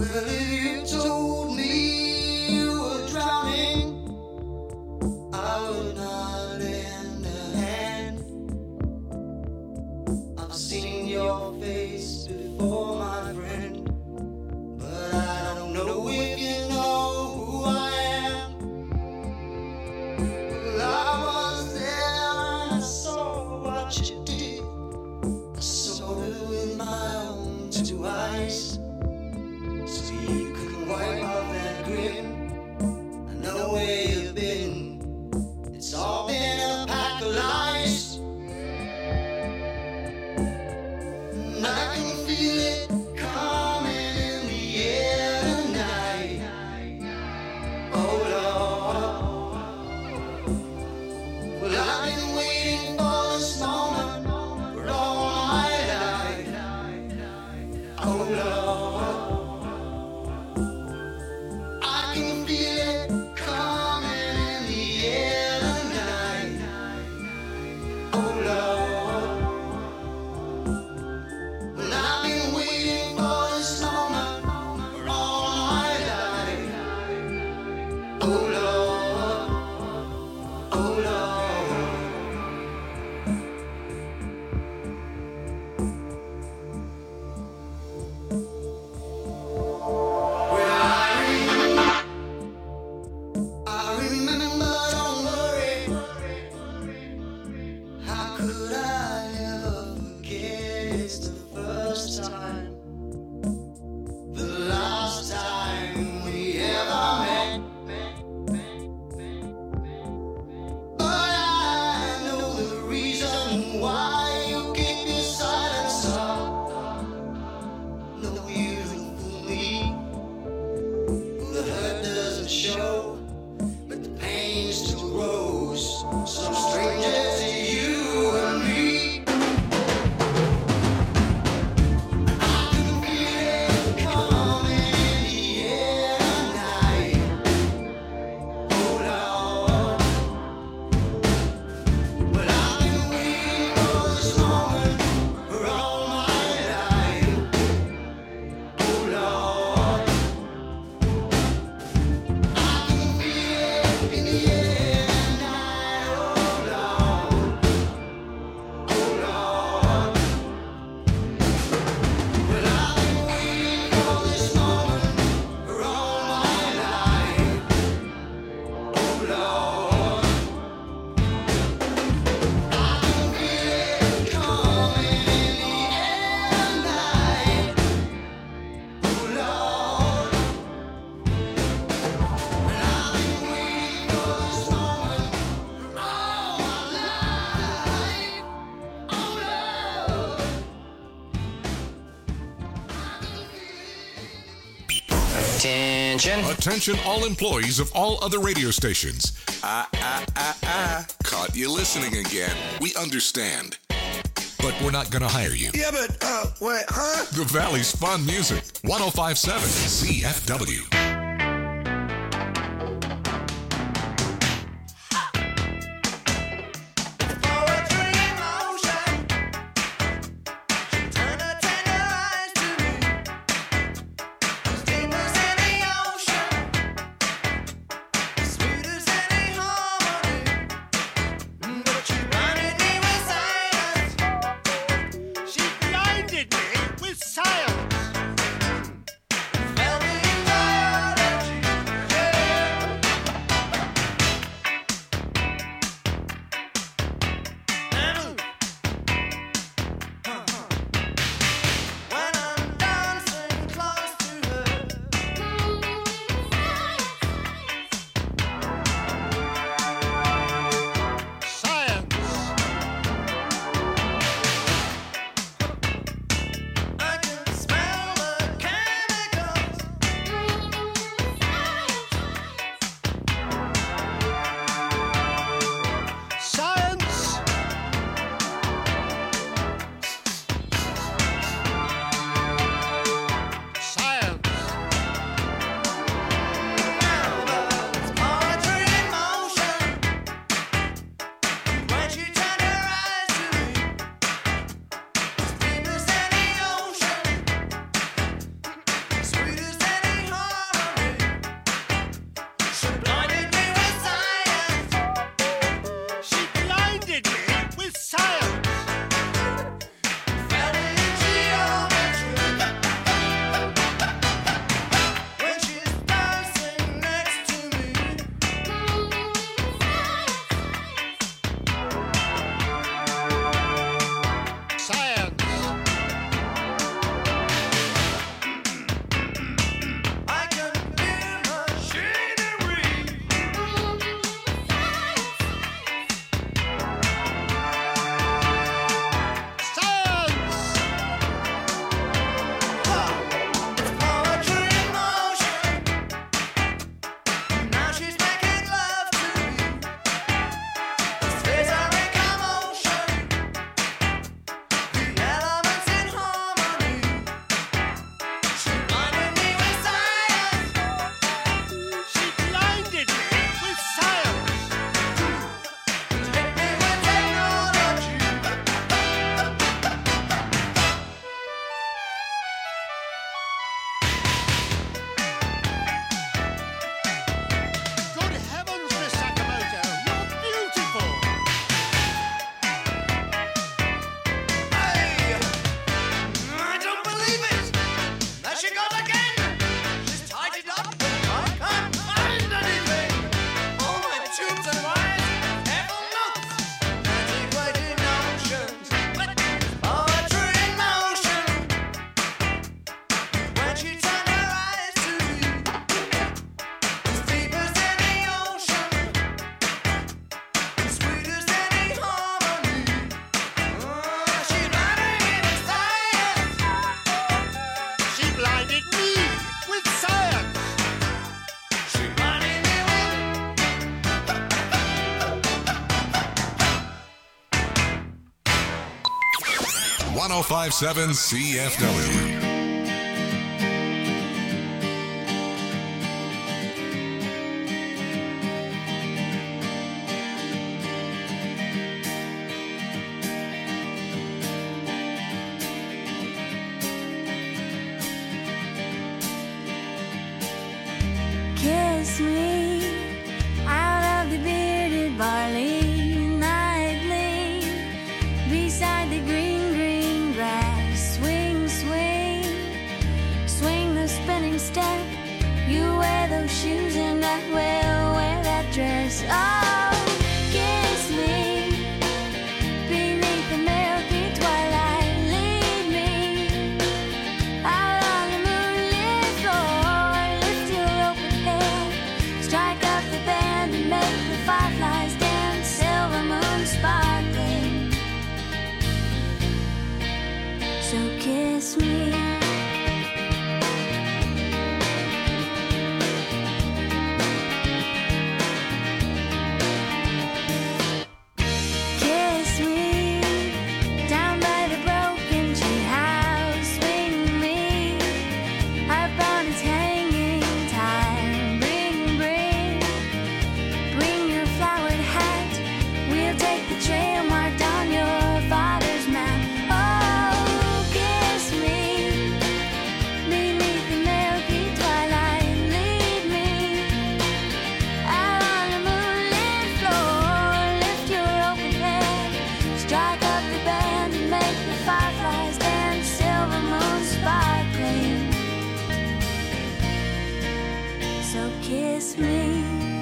Attention all employees of all other radio stations. Caught you listening again. We understand. But we're not going to hire you. Yeah, but, wait, huh? The Valley's fun music. 105.7 CFW. Fell in love. 1057 CFW. Kiss me out of the bearded barley nightly beside the green, green grass. Swing, swing, swing the spinning step. You wear those shoes and I will wear that dress. Oh, kiss me beneath the milky twilight. Lead me out on the moonlit floor. Lift your open head, strike up the band and make the fireflies dance. Silver moon sparkling. So kiss me. Kiss me down by the broken tree house. Swing me up on its hanging time. Bring your flowered hat. We'll take the trail marked on your father's map. Oh, kiss me beneath the milky twilight. Lead me out on the moonlit floor. Lift your open head, strike up the band and make the fireflies dance. Silver moon sparkling. So kiss me.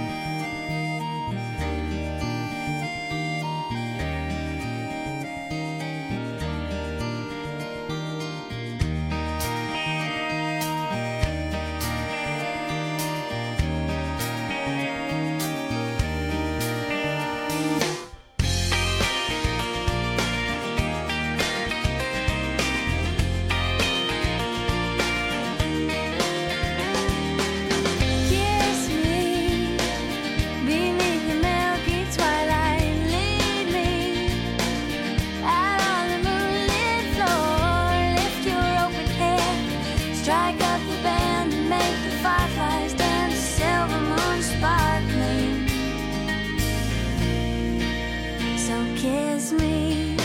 Kiss me beneath the milky twilight. Lead me out on the moonlit floor. Lift your open head, strike up the band and make the fireflies dance. Silver moon sparkling. So kiss me.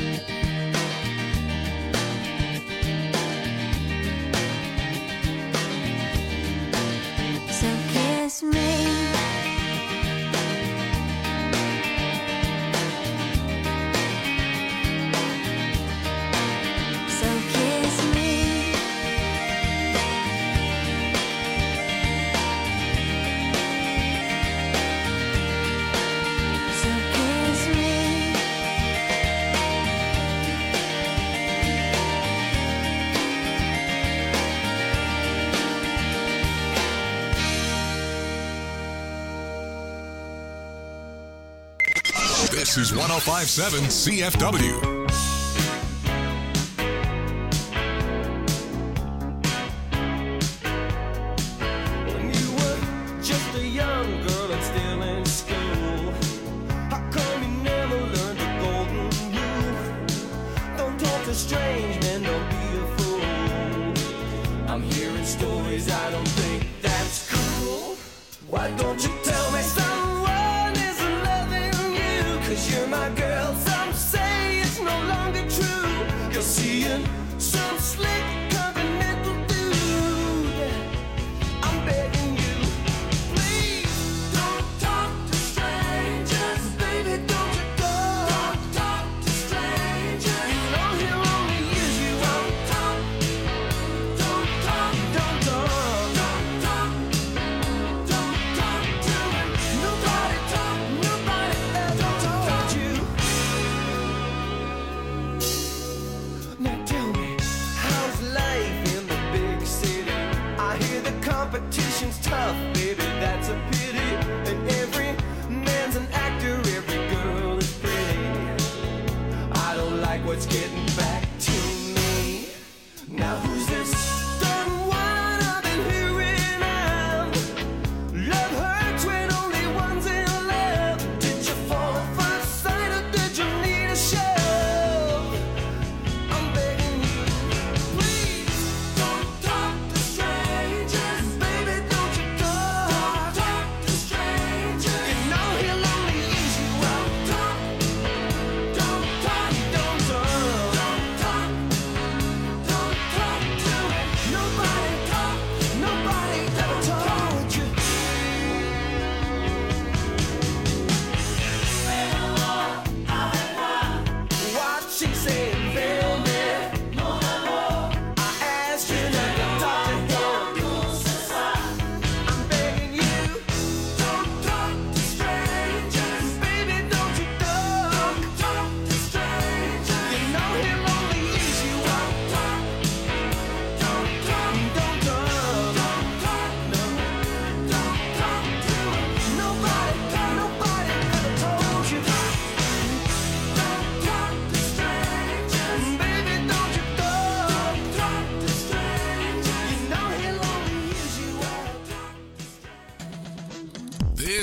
So kiss me. So kiss me. So kiss me. This is 1057 CFW. When you were just a young girl and still in school, how come you never learned the golden rule? Don't talk to strange men, don't be a fool. I'm hearing stories, I don't think that's cool. Why don't you tell me someone isn't loving you? 'Cause you're my girl, some say it's no longer true. You're seeing some slick continental dude. I'm begging you, please don't talk to strangers. Baby, don't you go. Don't talk to strangers. You know he'll only use you. Don't talk. Don't talk. Don't talk. Don't talk. Don't talk to him. Nobody talk. Nobody ever talk to you. Now tell me, how's life in the big city? I hear the competition's tough, baby, that's a pity. And every man's an actor, every girl is pretty. I don't like what's getting back to me. Now who's this done one I've been hearing of? Love hurts when only one's in love. Did you fall at first sight or did you need a shove? I'm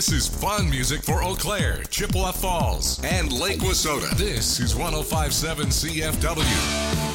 This is fun music for Eau Claire, Chippewa Falls, and Lake Wissota. This is 105.7 CFW.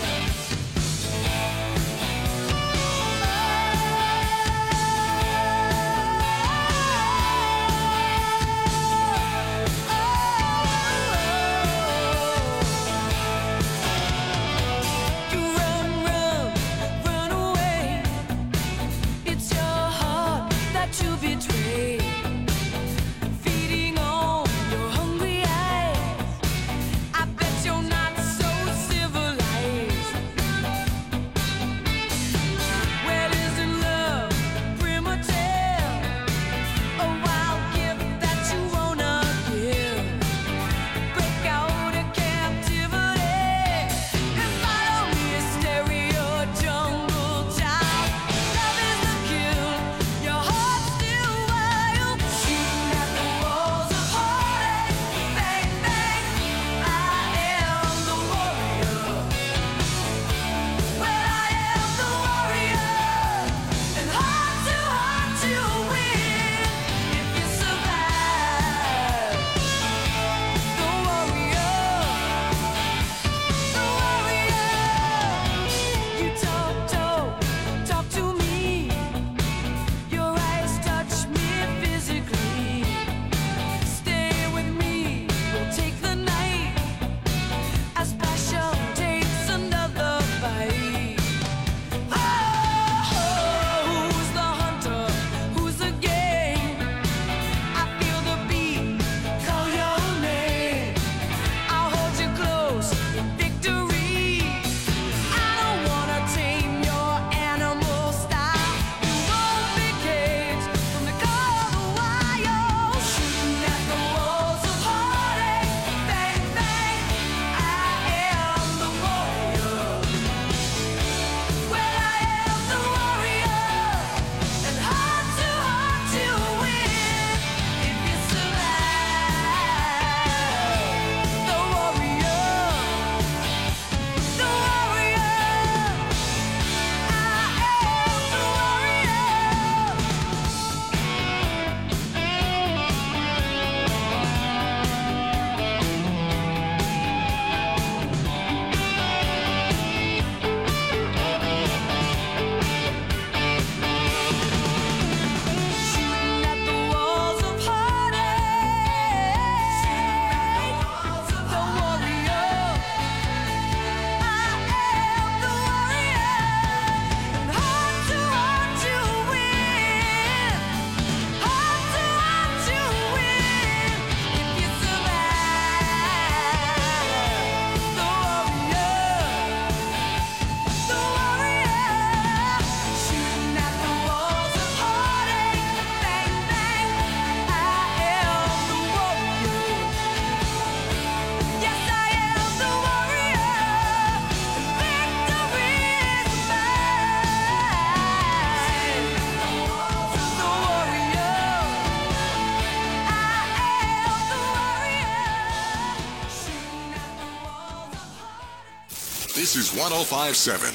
This is 105.7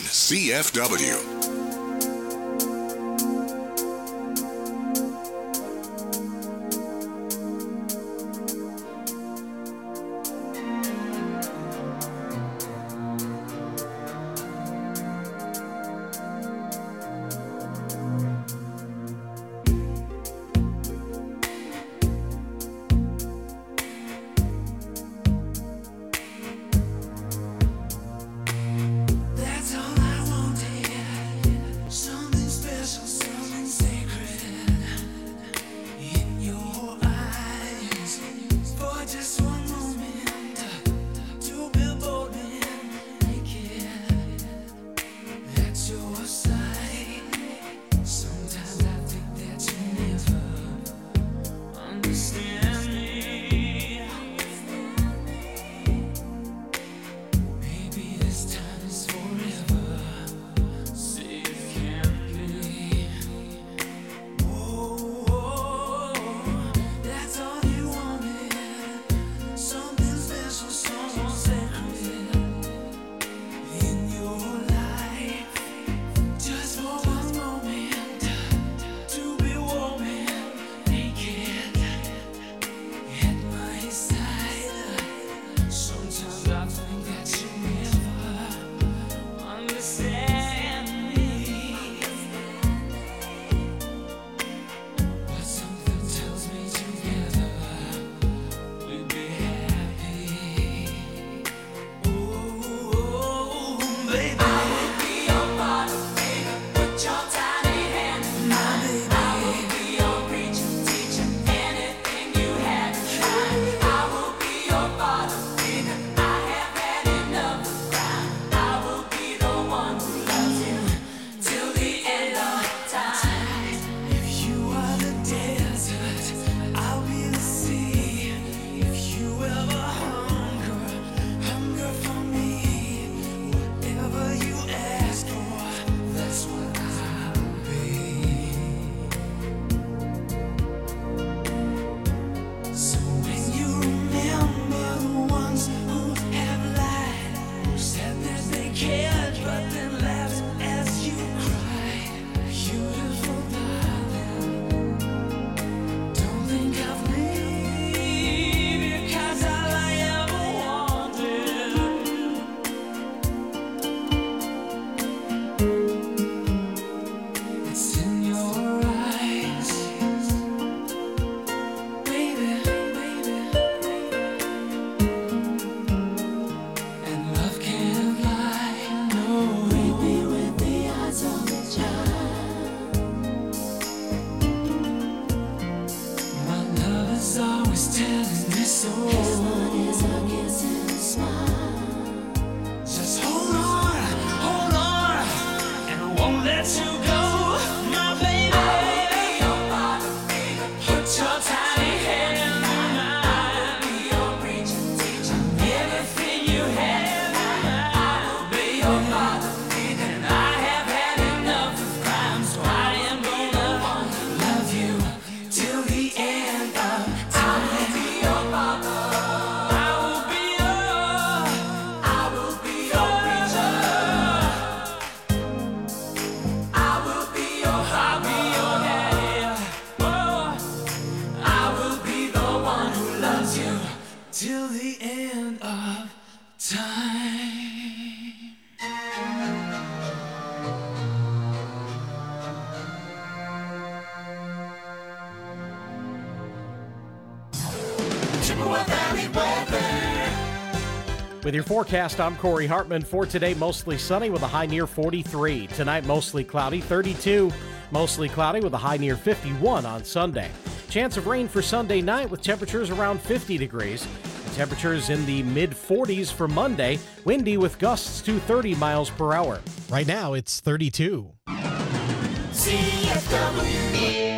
CFW. That's all I wanted. With your forecast, I'm Corey Hartman. For today, mostly sunny with a high near 43. Tonight, mostly cloudy, 32. Mostly cloudy with a high near 51 on Sunday. Chance of rain for Sunday night with temperatures around 50 degrees. Temperatures in the mid-40s for Monday. Windy with gusts to 30 miles per hour. Right now, it's 32. CFW.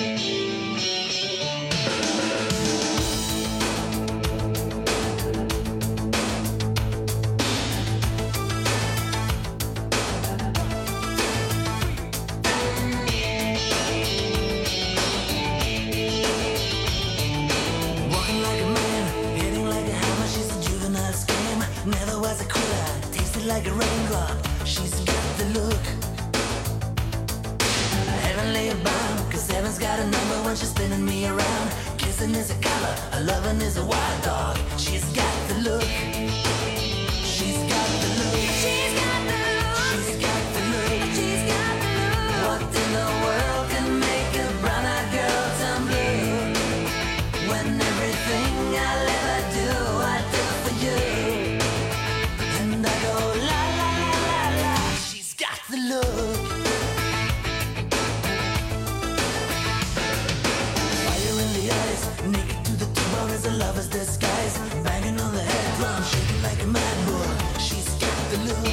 Like a raindrop, she's got the look. Heavenly bound, cause heaven's got a number when she's spinning me around. Kissing is a color, a loving is a wild dog. She's got the look. She's got the look. She's got the look. She's got the look. She's got the look. What in the world can make a brown-eyed girl turn blue? When everything I'll ever do, I do for you. And I go la la la la la. She's got the look. Fire in the eyes, naked to the bone as a lover's disguise. Banging on the head drum, shaking like a mad bull. She's got the look.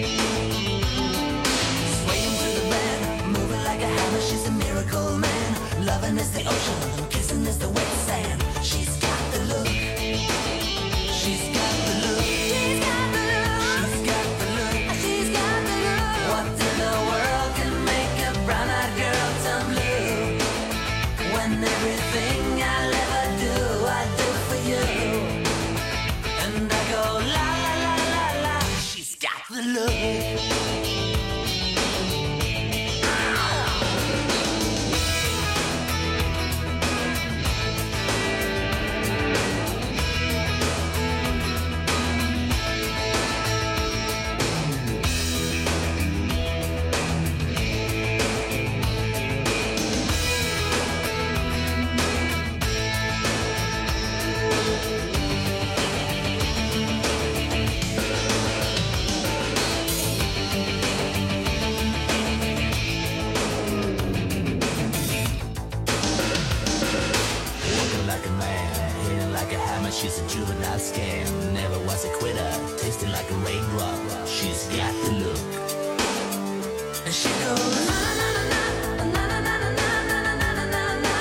Swaying through the band, moving like a hammer. She's a miracle man. Loving is the ocean, kissing is the wet sand. She's got the look. She's got the look. She's got the look. She's got the look. She's got the look. What in the world can make a brown-eyed girl turn blue? When everything I'll ever do, I do for you. And I go la la la la la. She's got the look. She's a juvenile scam, never was a quitter, tasting like a raindrop. She's got the look. And she goes na na na na na na na na na na na na na.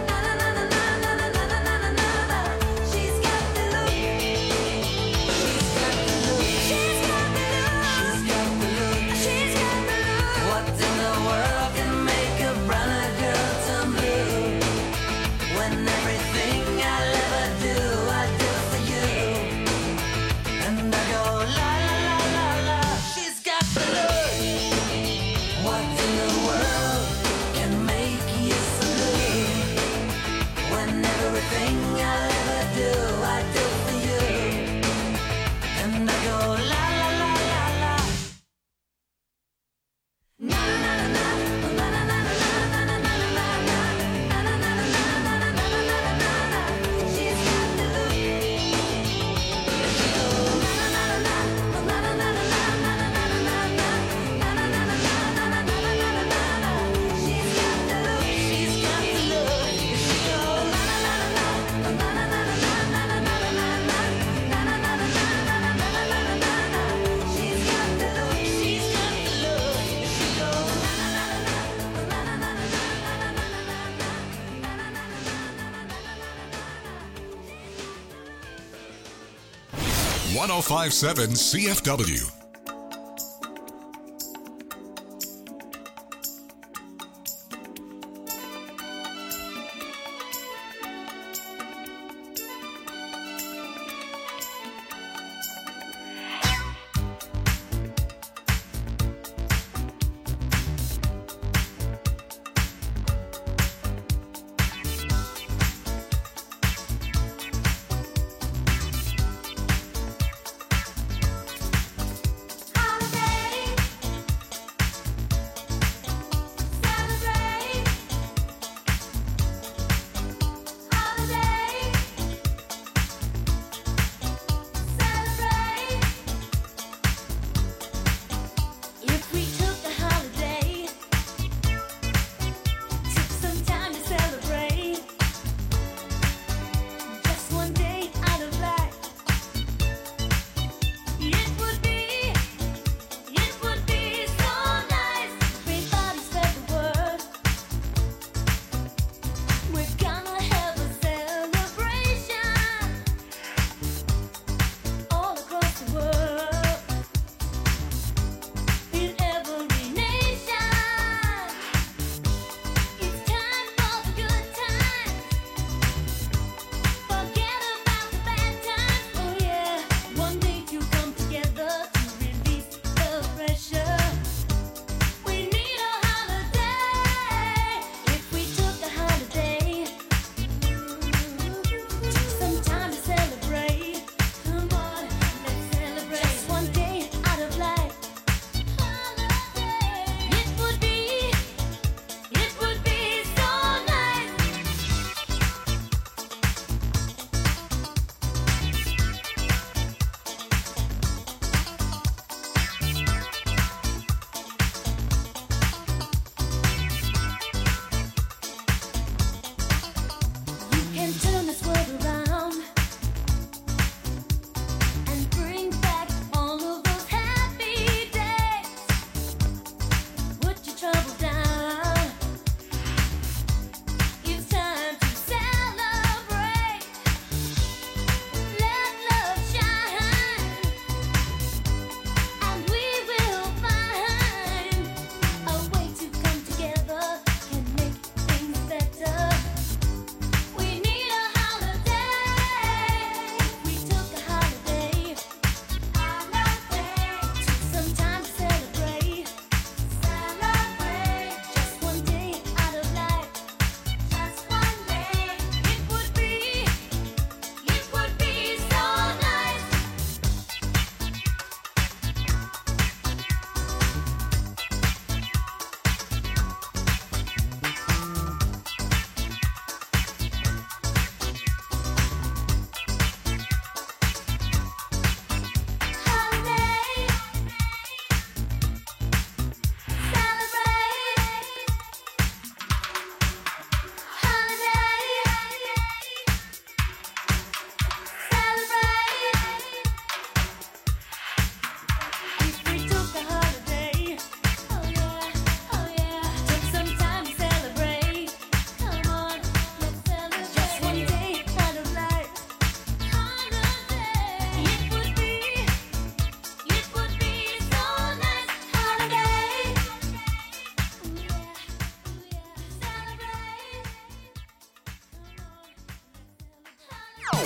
She's got the look. She's got the look. She's got the look. She's got the look. What in the world can make a brown-eyed girl turn blue? When everything I'll ever do, I do for you. And I go la la la la la. She's got the look. What in the world can make you so blue? When everything I'll ever do, I do for you. And I go la la la la la. Na na na na na na na na na na na na. She's got the look. She goes na na na na na na na na na na na na. She's got the look. She's got the look. She goes na na na na na na na na na na na na. She's got the look. She's got the look. She goes na na na na na na na na. 1057 CFW.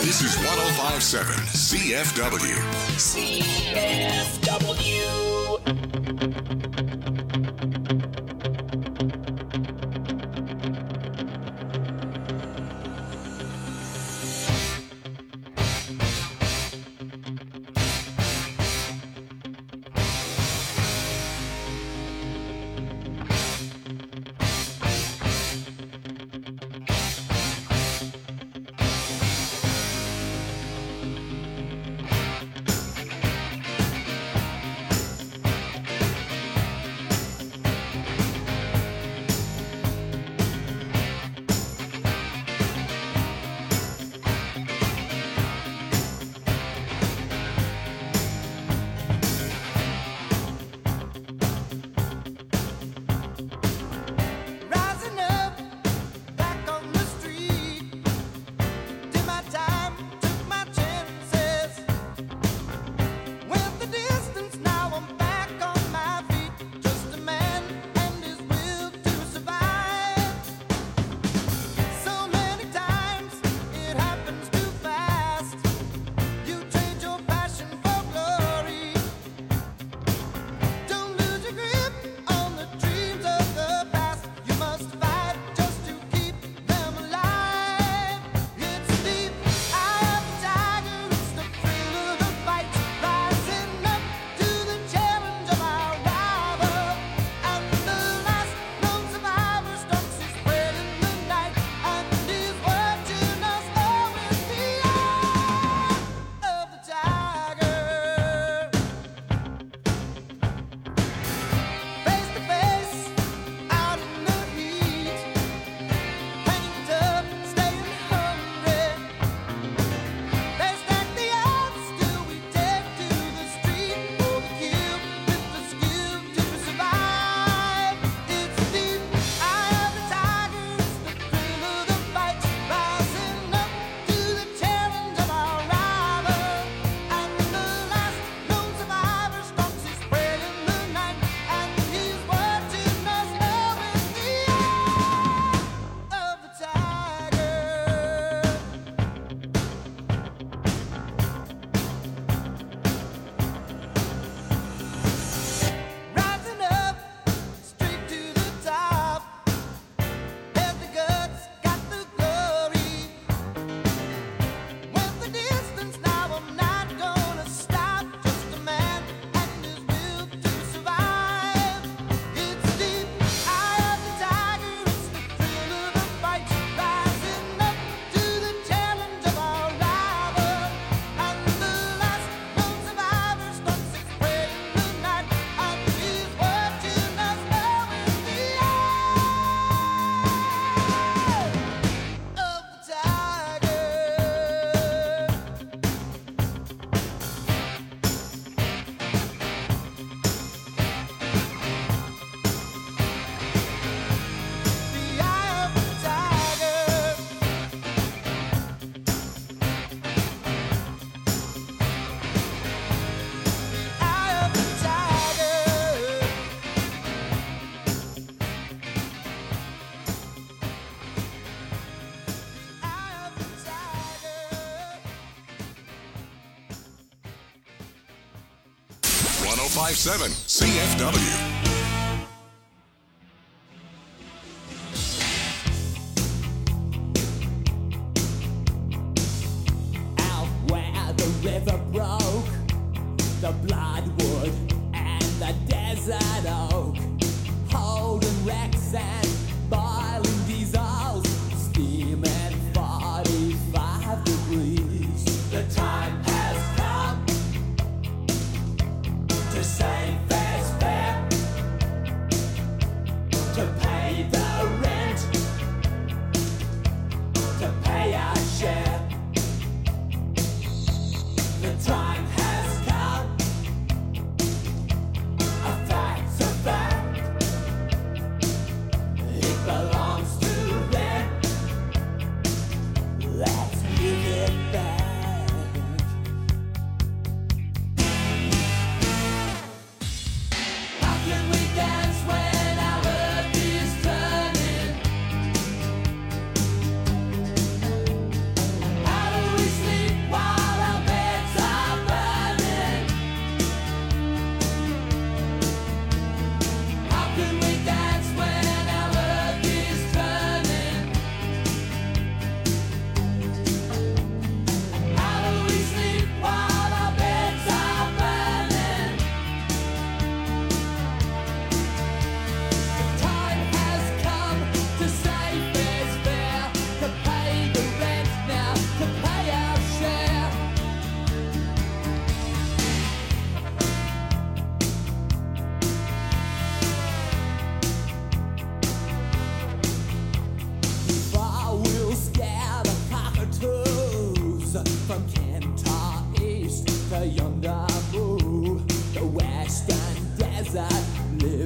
This is 1057 CFW. Rising up, back on the street. Did my time, took my chances. Went the distance, now I'm back on my feet. Just a man and his will to survive. So many times it happens too fast. You trade your passion for glory. Don't lose your grip on the dreams of the past. You must fight just to keep them alive. It's deep eye of the tiger, it's the thrill of the fight. Rising up to the challenge of our rival. And the last known survivor stalks his prey in the night. And he's watching us all with the eye of the tiger. Face to face, out in the heat, hanging tough, staying hungry. They stack the odds till we take to the street for the kill, with the skill to survive. It's deep eye of the tiger, it's the thrill of the fight. Rising up to the challenge of our rival. And the last known survivor stalks his prey in the night. And he's watching us now with the eye of the tiger. Rising up, straight to the top. Had the guts, got the glory. Went the distance, now I'm not gonna stop. Just a man and his will to survive. It's deep eye of the tiger, it's the thrill of the fight. Rising up to the challenge of our rival. And the last known survivor stalks his prey in the night. And he's watching us now with the eye of the tiger. The eye of the tiger. Eye of the tiger. Eye of the tiger. 1057 CFW. Out where the river broke, the bloodwood and the desert oak, holding wrecks and boiling diesels, steaming 45 degrees. The time has come to say fair's fair, to pay the rent, to pay our share. The time has come, a fact's a fact. It belongs to them. Let's give it back.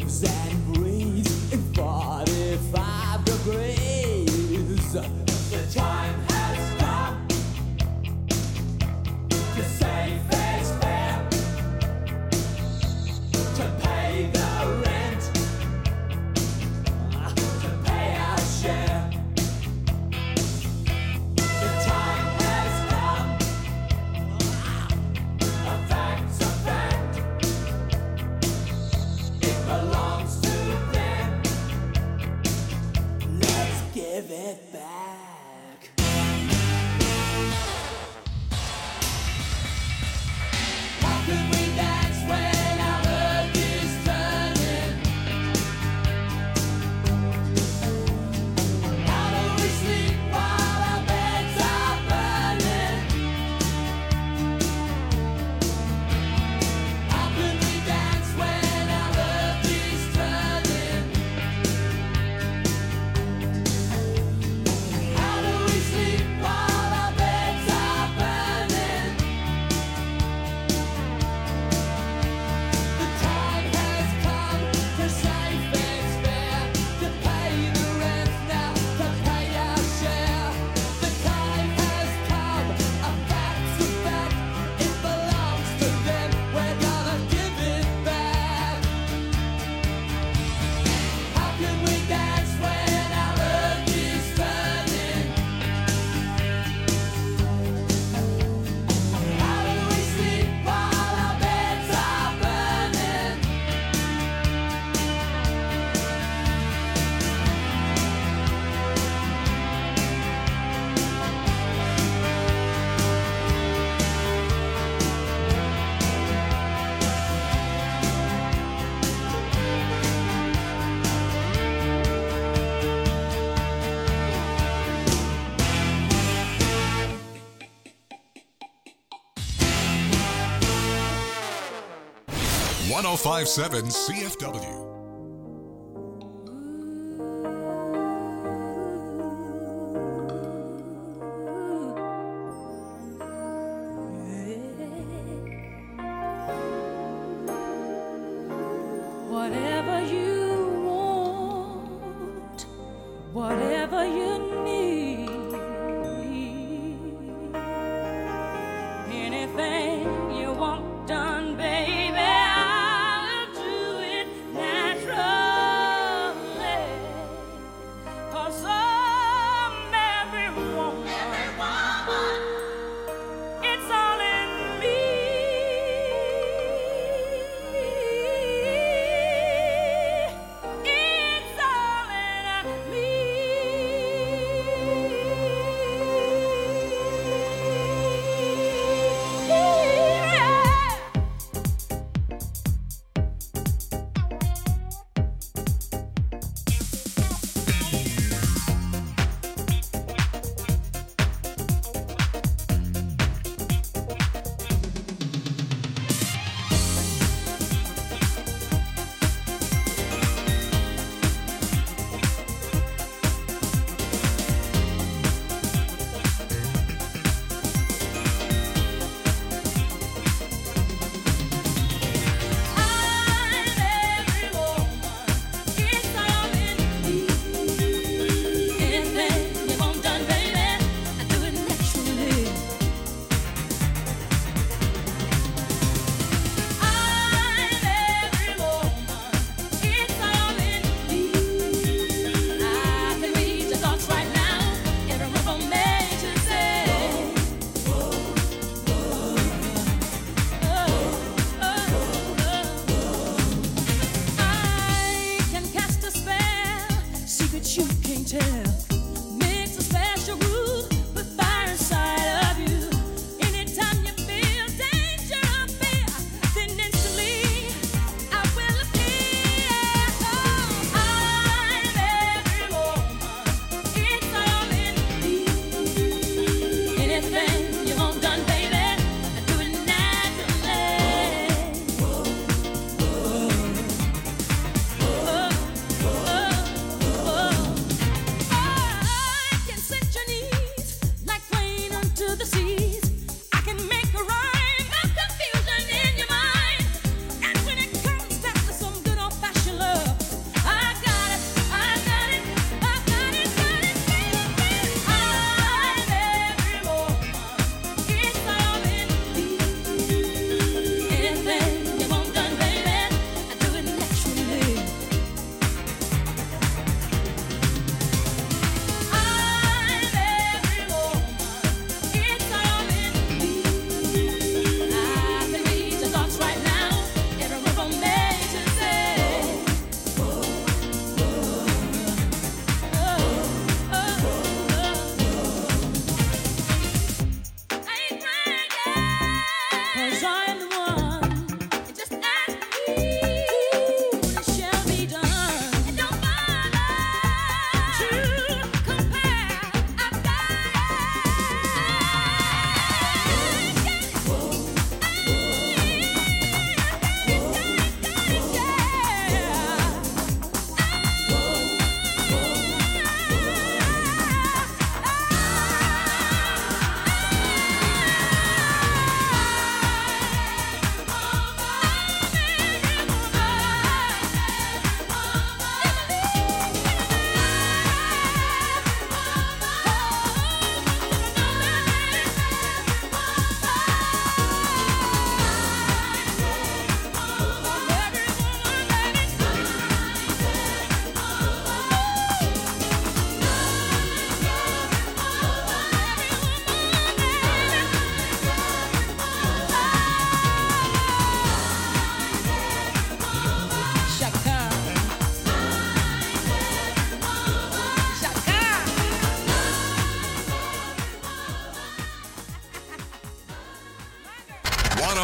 lives and breathes in 45 degrees. The time has come to say fair's fair, to pay the rent, to pay our share. The time has come, a fact's a fact. It belongs to them. Let's give it back. How can we dance when our earth is turning? How do we sleep while our beds are burning? How can we dance when our earth is turning? How do we sleep while our beds are burning? The time has come to say fair's fair, to pay the rent now, to pay our share. The time has come, a fact's a fact. It belongs to them. We're gonna give it back. How can we dance when our earth is turning? How do we sleep while our beds are burning? One 1057 CFW. Whatever you want, whatever you need, anything you want done, baby, I'll do it naturally. 'Cause every woman, it's all in me.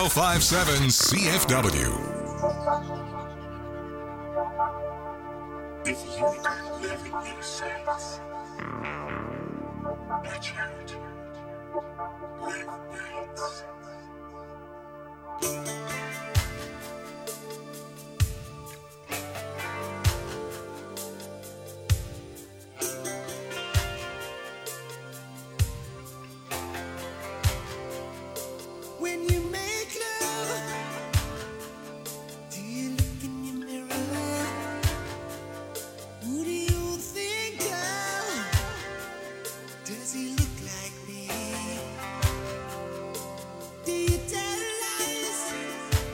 1057 CFW. If you don't live in your sense, watch out. Live nights. When you make love, do you look in your mirror? Who do you think of? Does he look like me? Do you tell lies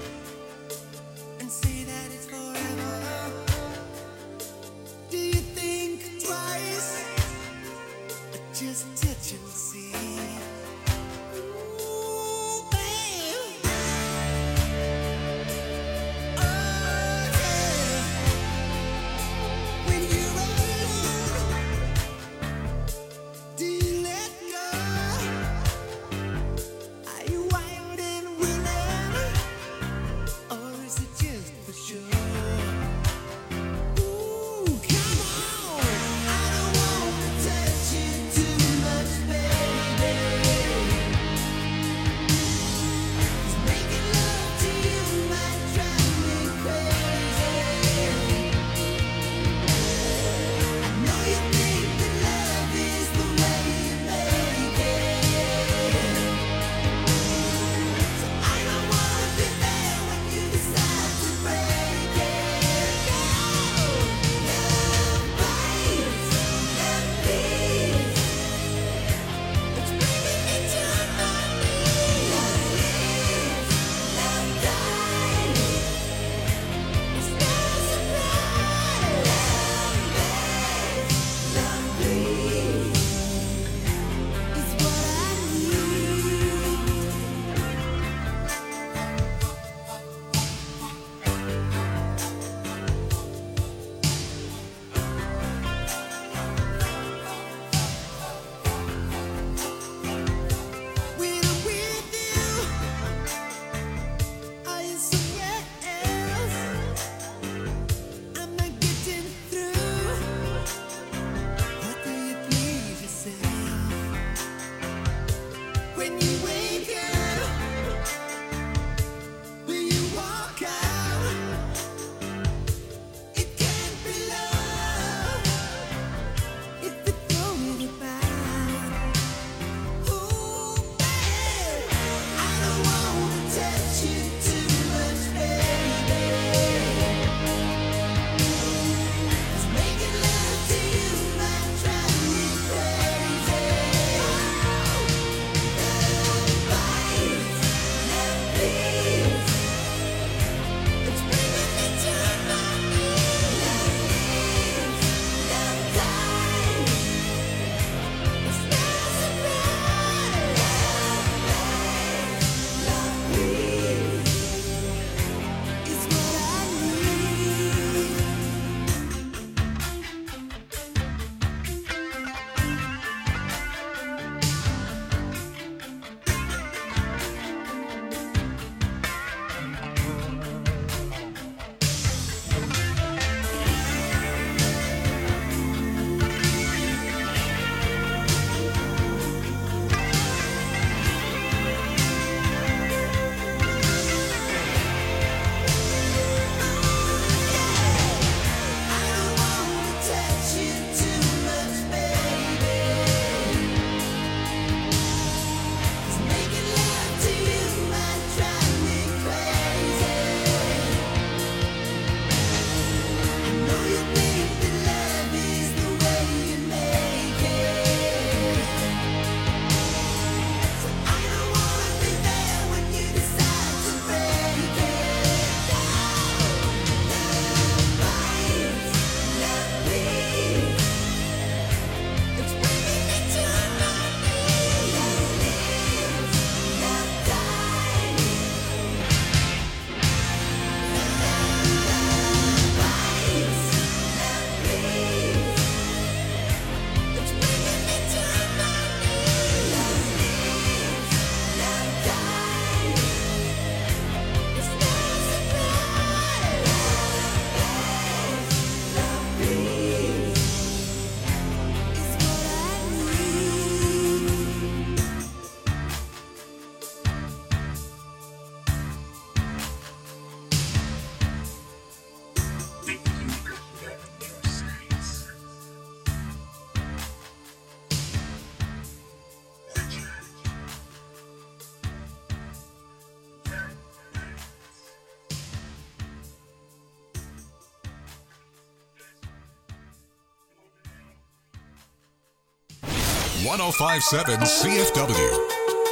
1057 CFW.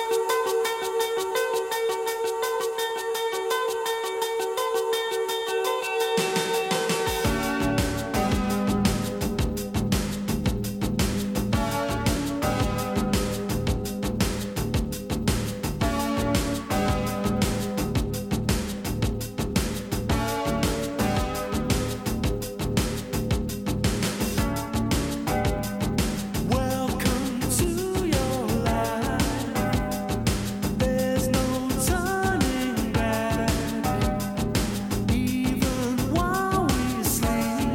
Welcome to your life. There's no turning back. Even while we sleep,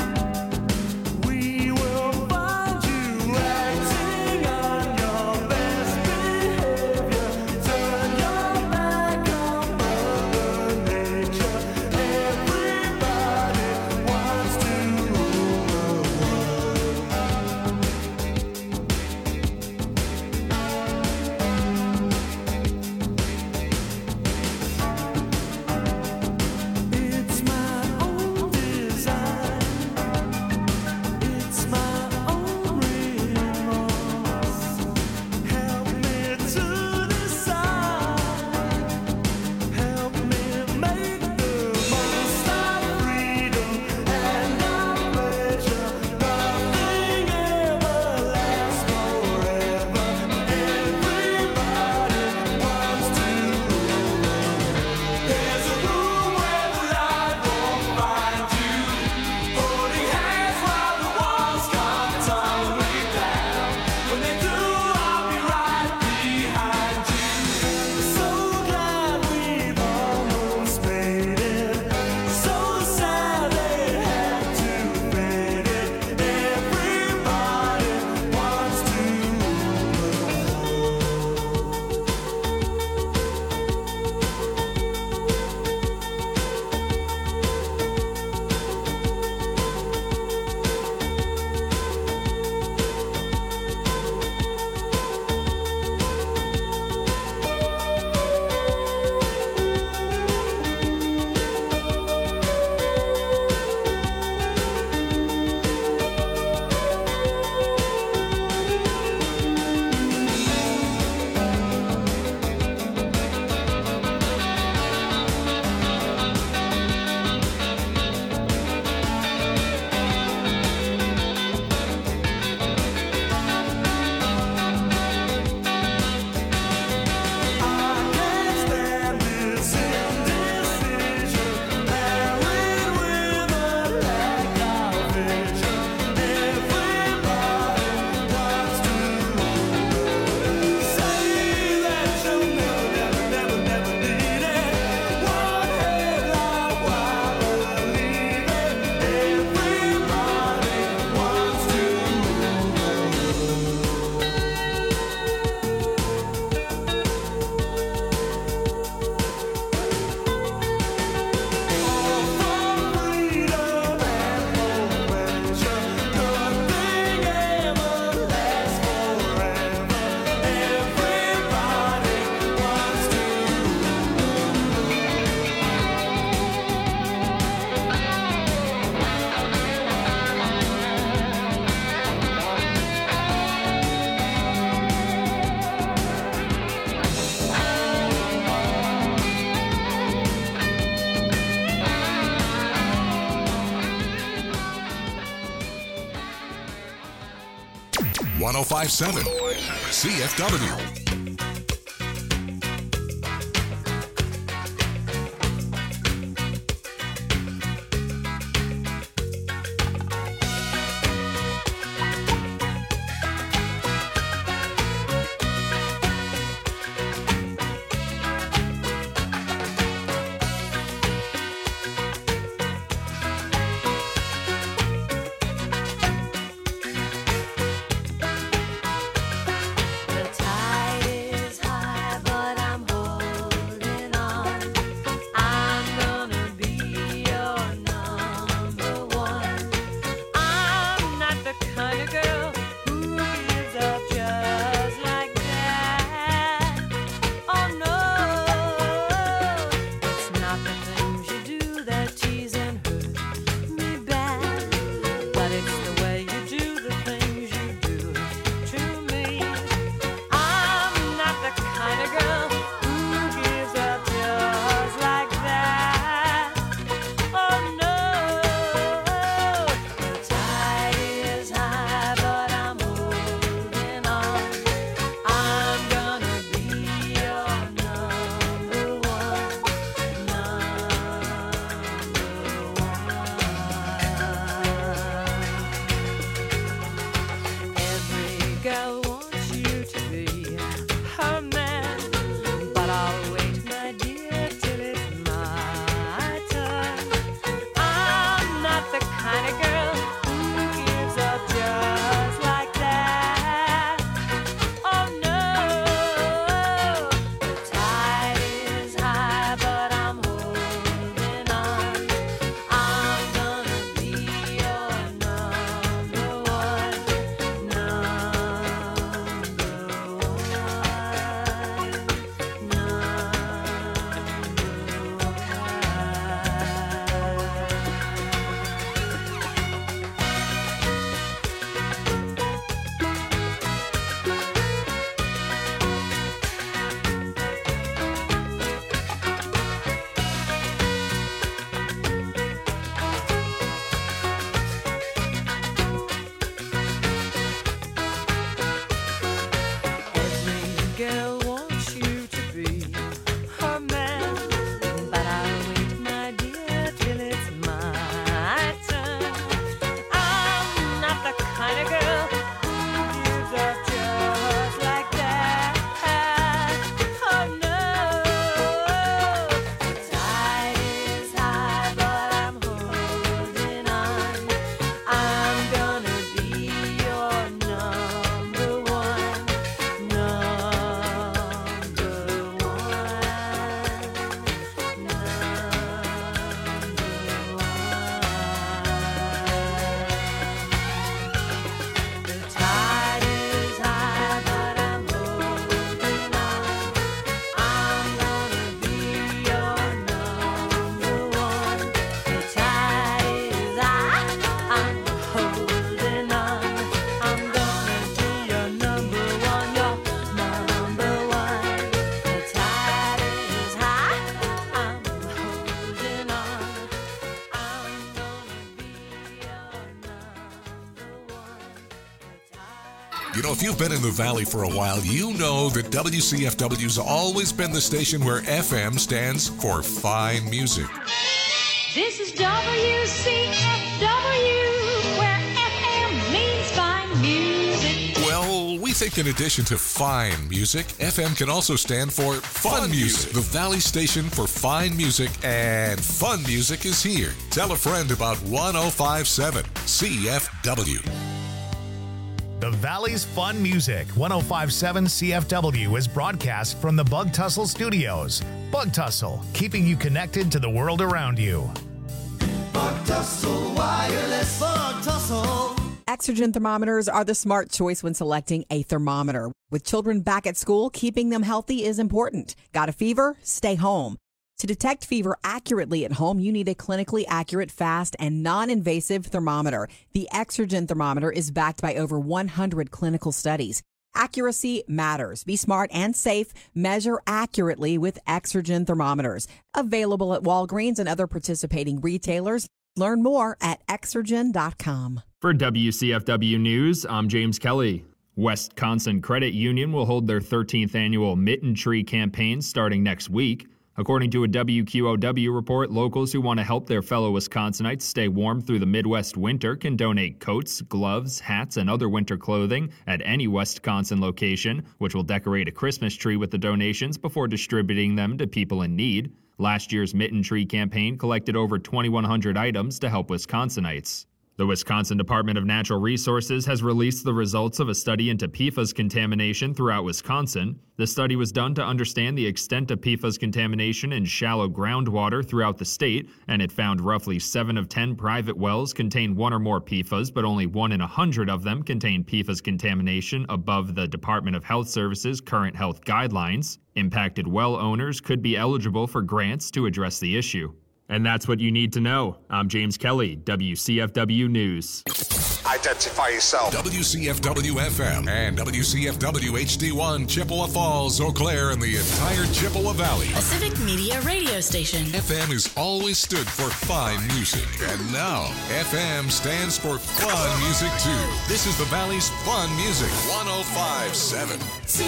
we will find you acting on your best behavior. Turn your back on Mother Nature. Everybody wants to rule the world. It's my own design. It's my own remorse. Help me to decide. Help me make the most of freedom and of pleasure. Nothing ever lasts forever. Everybody wants to rule. There's a room where the light won't find you. Holding hands while the walls come tumbling down. When they do, I'll be right behind you. So glad we've almost made it. So sad they had to fade it. Everybody wants to I can't stand this indecision, married with a lack of vision. Everybody wants to say that you'll never need it. One headline, why believe it? Everybody wants to. Freedom and pleasure, nothing ever lasts forever. Everybody wants to. One 1057 CFW. The tide You know, if you've been in the Valley for a while, you know that WCFW's always been the station where FM stands for fine music. This is WCFW, where FM means fine music. Well, we think in addition to fine music, FM can also stand for fun music. The Valley station for fine music and fun music is here. Tell a friend about 105.7 CFW. The Valley's Fun Music, 105.7 CFW, is broadcast from the Bug Tussle Studios. Bug Tussle, keeping you connected to the world around you. Bug Tussle Wireless. Bug Tussle. Exergen thermometers are the smart choice when selecting a thermometer. With children back at school, keeping them healthy is important. Got a fever? Stay home. To detect fever accurately at home, you need a clinically accurate, fast, and non-invasive thermometer. The Exergen thermometer is backed by over 100 clinical studies. Accuracy matters. Be smart and safe. Measure accurately with Exergen thermometers. Available at Walgreens and other participating retailers. Learn more at Exergen.com. For WCFW News, I'm James Kelly. Wisconsin Credit Union will hold their 13th annual Mitten Tree campaign starting next week. According to a WQOW report, locals who want to help their fellow Wisconsinites stay warm through the Midwest winter can donate coats, gloves, hats, and other winter clothing at any Wisconsin location, which will decorate a Christmas tree with the donations before distributing them to people in need. Last year's Mitten Tree campaign collected over 2,100 items to help Wisconsinites. The Wisconsin Department of Natural Resources has released the results of a study into PFAS contamination throughout Wisconsin. The study was done to understand the extent of PFAS contamination in shallow groundwater throughout the state, and it found roughly 7 of 10 private wells contain 1 or more PFAS, but only 1 in 100 of them contain PFAS contamination above the Department of Health Services' current health guidelines. Impacted well owners could be eligible for grants to address the issue. And that's what you need to know. I'm James Kelly, WCFW News. Identify yourself. WCFW FM and WCFW HD1, Chippewa Falls, Eau Claire, and the entire Chippewa Valley. A civic media radio station. FM has always stood for fine music. And now, FM stands for fun music, too. This is the Valley's Fun Music, 105.7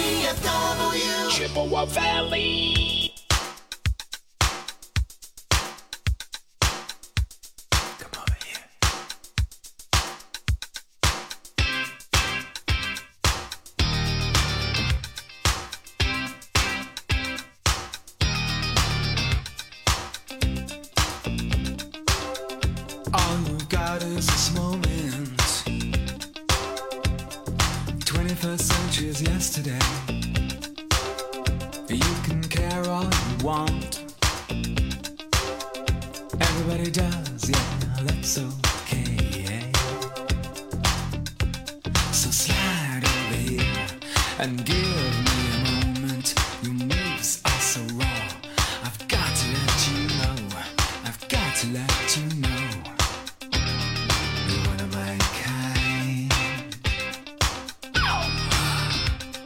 CFW. Chippewa Valley. All you've got is this moment. 21st century's yesterday. You can care all you want. Everybody does, yeah, that's okay. So slide over here and give